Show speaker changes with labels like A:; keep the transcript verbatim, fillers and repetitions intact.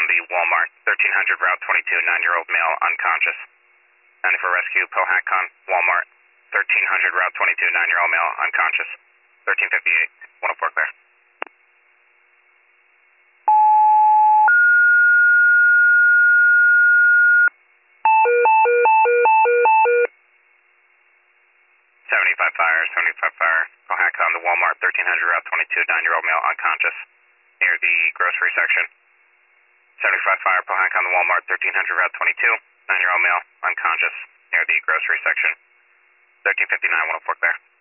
A: the Walmart, thirteen hundred Route twenty-two, nine-year-old male, unconscious. ninety for rescue, Pohakon, Walmart, thirteen hundred Route twenty-two, nine-year-old male, unconscious. thirteen fifty-eight, one oh four clear. seventy-five fire, seventy-five fire, Pohakon, the Walmart, thirteen hundred Route twenty-two, nine-year-old male, unconscious, near the grocery section. seventy-five fire, Pohakon, the Walmart, thirteen hundred Route twenty-two, nine-year-old male, unconscious, near the grocery section. thirteen fifty-nine, one oh four clear.